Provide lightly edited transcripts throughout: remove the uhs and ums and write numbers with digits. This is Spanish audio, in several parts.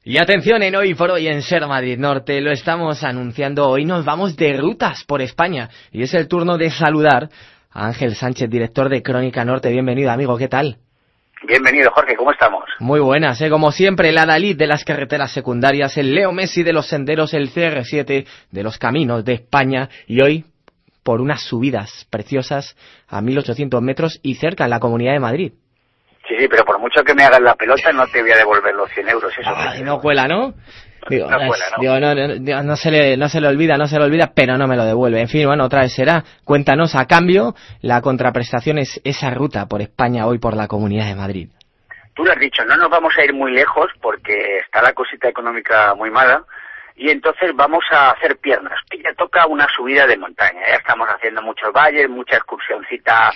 Y atención, en Hoy por Hoy en Ser Madrid Norte lo estamos anunciando. Hoy nos vamos de rutas por España y es el turno de saludar a Ángel Sánchez, director de Crónica Norte. Bienvenido, amigo, ¿qué tal? Bienvenido, Jorge, ¿cómo estamos? Muy buenas, como siempre, el Adalid de las carreteras secundarias, el Leo Messi de los senderos, el CR7 de los caminos de España y hoy por unas subidas preciosas a 1.800 metros y cerca en la Comunidad de Madrid. Sí, pero por mucho que me hagas la pelota no te voy a devolver los 100 euros. Eso no cuela, ¿no? Digo, no cuela, ¿no? Digo, no se le olvida, pero no me lo devuelve. En fin, bueno, otra vez será. Cuéntanos, a cambio, la contraprestación es esa ruta por España hoy por la Comunidad de Madrid. Tú lo has dicho, no nos vamos a ir muy lejos porque está la cosita económica muy mala y entonces vamos a hacer piernas. Ya toca una subida de montaña, ya estamos haciendo muchos valles, mucha excursioncita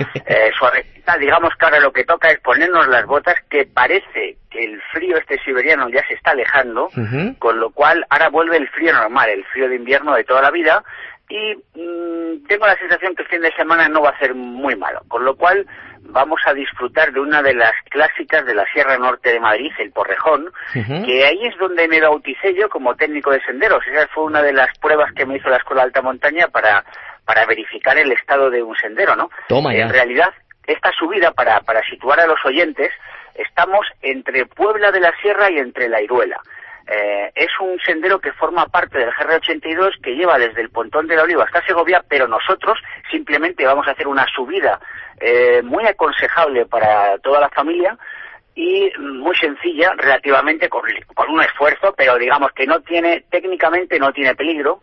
suavecita. Digamos que ahora lo que toca es ponernos las botas, que parece que el frío siberiano ya se está alejando, con lo cual ahora vuelve el frío normal, el frío de invierno de toda la vida, y tengo la sensación que el fin de semana no va a ser muy malo, con lo cual vamos a disfrutar de una de las clásicas de la Sierra Norte de Madrid, el Porrejón, que ahí es donde me bauticé yo como técnico de senderos. Esa fue una de las pruebas que me hizo la Escuela de Alta Montaña para verificar el estado de un sendero, ¿no? Toma ya. En realidad, esta subida, para situar a los oyentes, estamos entre Puebla de la Sierra y entre La Iruela. Es un sendero que forma parte del GR82 que lleva desde el Pontón de la Oliva hasta Segovia, pero nosotros simplemente vamos a hacer una subida muy aconsejable para toda la familia y muy sencilla, relativamente con un esfuerzo, pero digamos que técnicamente no tiene peligro.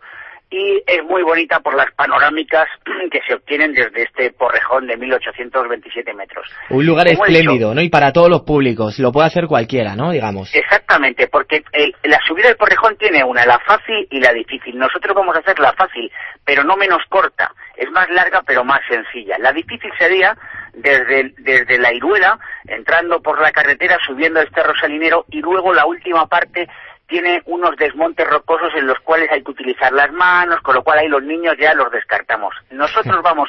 Y es muy bonita por las panorámicas que se obtienen desde este Porrejón de 1.827 metros. Un lugar espléndido, ¿no? Y para todos los públicos, lo puede hacer cualquiera, ¿no? Digamos. Exactamente, porque la subida del Porrejón tiene la fácil y la difícil. Nosotros vamos a hacer la fácil, pero no menos corta. Es más larga, pero más sencilla. La difícil sería desde La Iruela, entrando por la carretera, subiendo el Cerro Salinero, y luego la última parte tiene unos desmontes rocosos en los cuales hay que utilizar las manos, con lo cual ahí los niños ya los descartamos. Nosotros vamos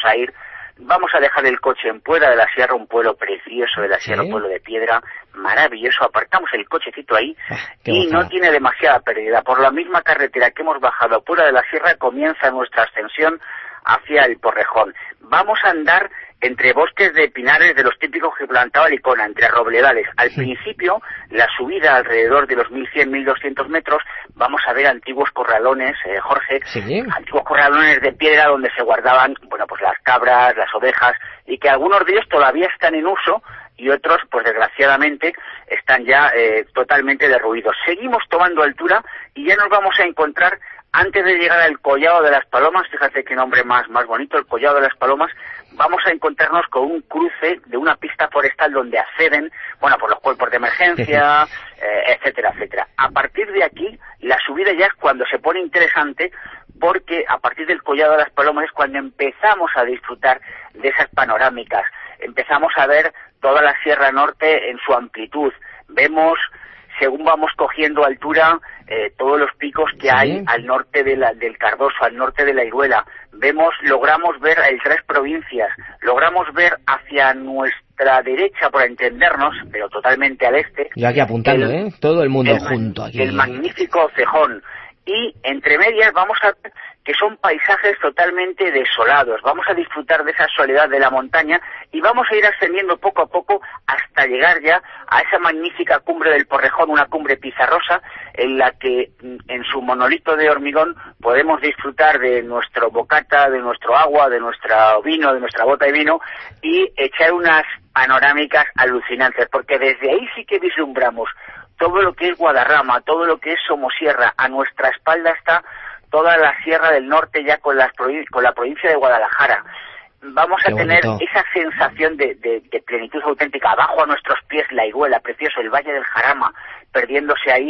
a dejar el coche en Puebla de la Sierra, un pueblo precioso de la Sierra, un pueblo de piedra, maravilloso. Aparcamos el cochecito ahí y no tiene demasiada pérdida. Por la misma carretera que hemos bajado a Puebla de la Sierra comienza nuestra ascensión hacia el Porrejón. Vamos a andar entre bosques de pinares de los típicos que plantaba Licona, entre robledales. Al principio, la subida alrededor de los 1.100, 1.200 metros, vamos a ver antiguos corralones, Jorge, antiguos corralones de piedra donde se guardaban, pues las cabras, las ovejas, y que algunos de ellos todavía están en uso y otros, pues desgraciadamente, están ya totalmente derruidos. Seguimos tomando altura y ya nos vamos a encontrar, antes de llegar al Collado de las Palomas, fíjate qué nombre más bonito, el Collado de las Palomas, vamos a encontrarnos con un cruce de una pista forestal donde acceden, pues los cuerpos de emergencia, etcétera, etcétera. A partir de aquí, la subida ya es cuando se pone interesante, porque a partir del Collado de las Palomas es cuando empezamos a disfrutar de esas panorámicas. Empezamos a ver toda la Sierra Norte en su amplitud. Vemos, según vamos cogiendo altura, todos los picos que hay al norte del Cardoso, al norte de La Iruela. Logramos ver el Tres Provincias, logramos ver hacia nuestra derecha, por entendernos, pero totalmente al este. Yo aquí apuntando, todo el mundo junto aquí. El magnífico Cejón. Y entre medias vamos a ver que son paisajes totalmente desolados. Vamos a disfrutar de esa soledad de la montaña y vamos a ir ascendiendo poco a poco hasta llegar ya a esa magnífica cumbre del Porrejón, una cumbre pizarrosa en la que en su monolito de hormigón podemos disfrutar de nuestro bocata, de nuestro agua, de nuestro vino, de nuestra bota de vino y echar unas panorámicas alucinantes, porque desde ahí sí que vislumbramos todo lo que es Guadarrama, todo lo que es Somosierra. A nuestra espalda está toda la Sierra del Norte ya con la provincia de Guadalajara. Vamos a tener esa sensación de plenitud auténtica. Abajo a nuestros pies La Iruela, precioso, el Valle del Jarama, perdiéndose ahí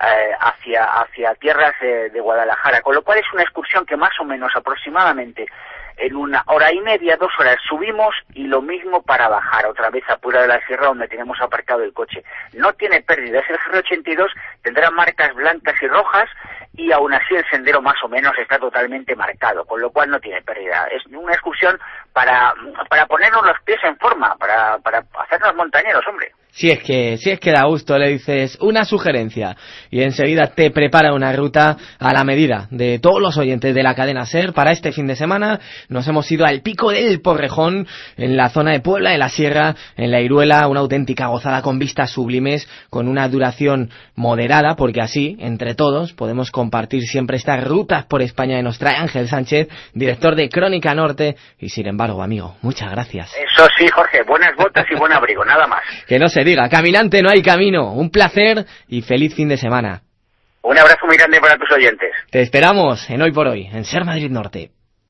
hacia tierras de Guadalajara. Con lo cual es una excursión que más o menos aproximadamente en 1 hora y media, 2 horas subimos y lo mismo para bajar otra vez a Puebla de la Sierra donde tenemos aparcado el coche. No tiene pérdida, es el GR82, tendrá marcas blancas y rojas y aún así el sendero más o menos está totalmente marcado, con lo cual no tiene pérdida. Es una excursión para ponernos los pies en forma, para hacernos montañeros, hombre. Si es que da gusto, le dices una sugerencia y enseguida te prepara una ruta a la medida de todos los oyentes de la cadena SER. Para este fin de semana nos hemos ido al Pico del Porrejón, en la zona de Puebla de la Sierra, en la Iruela, una auténtica gozada con vistas sublimes, con una duración moderada, porque así, entre todos, podemos compartir siempre estas rutas por España que nos trae Ángel Sánchez, director de Crónica Norte. Y sin embargo, amigo, muchas gracias. Eso sí, Jorge, buenas botas y buen abrigo, nada más. Que no se diga, caminante no hay camino. Un placer y feliz fin de semana. Un abrazo muy grande para tus oyentes. Te esperamos en Hoy por Hoy, en SER Madrid Norte.